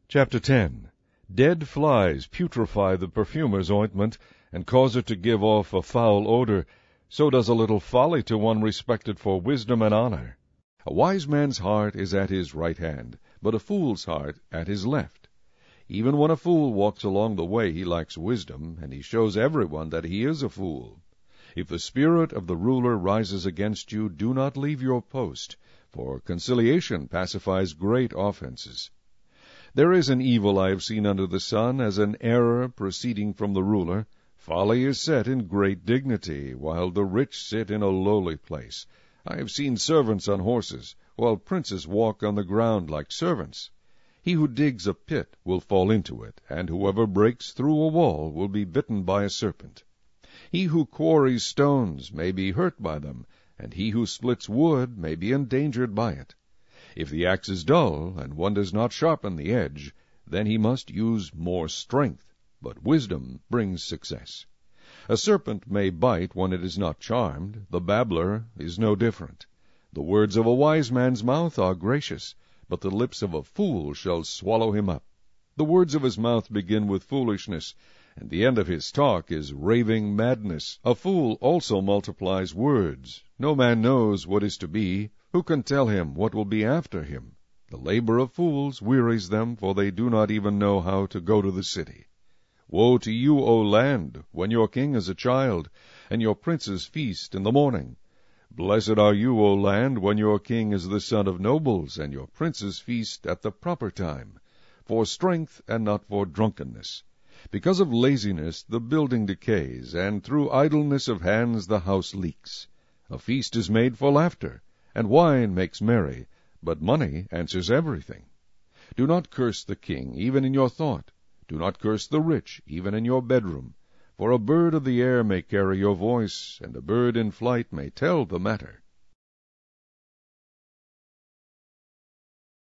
Chapter 10. Dead flies putrefy the perfumer's ointment, and cause it to give off a foul odor. So does a little folly to one respected for wisdom and honor. A wise man's heart is at his right hand, but a fool's heart at his left. Even when a fool walks along the way, he lacks wisdom, and he shows everyone that he is a fool. If the spirit of the ruler rises against you, do not leave your post, for conciliation pacifies great offenses. There is an evil I have seen under the sun, as an error proceeding from the ruler. Folly is set in great dignity, while the rich sit in a lowly place. I have seen servants on horses, while princes walk on the ground like servants. He who digs a pit will fall into it, and whoever breaks through a wall will be bitten by a serpent. He who quarries stones may be hurt by them, and he who splits wood may be endangered by it. If the axe is dull, and one does not sharpen the edge, then he must use more strength, but wisdom brings success. A serpent may bite when it is not charmed. The babbler is no different. The words of a wise man's mouth are gracious, but the lips of a fool shall swallow him up. The words of his mouth begin with foolishness, and the end of his talk is raving madness. A fool also multiplies words. No man knows what is to be. Who can tell him what will be after him? The labor of fools wearies them, for they do not even know how to go to the city. Woe to you, O land, when your king is a child, and your princes feast in the morning. Blessed are you, O land, when your king is the son of nobles, and your princes feast at the proper time, for strength and not for drunkenness. Because of laziness the building decays, and through idleness of hands the house leaks. A feast is made for laughter, and wine makes merry, but money answers everything. Do not curse the king, even in your thought. Do not curse the rich, even in your bedroom. For a bird of the air may carry your voice, and a bird in flight may tell the matter.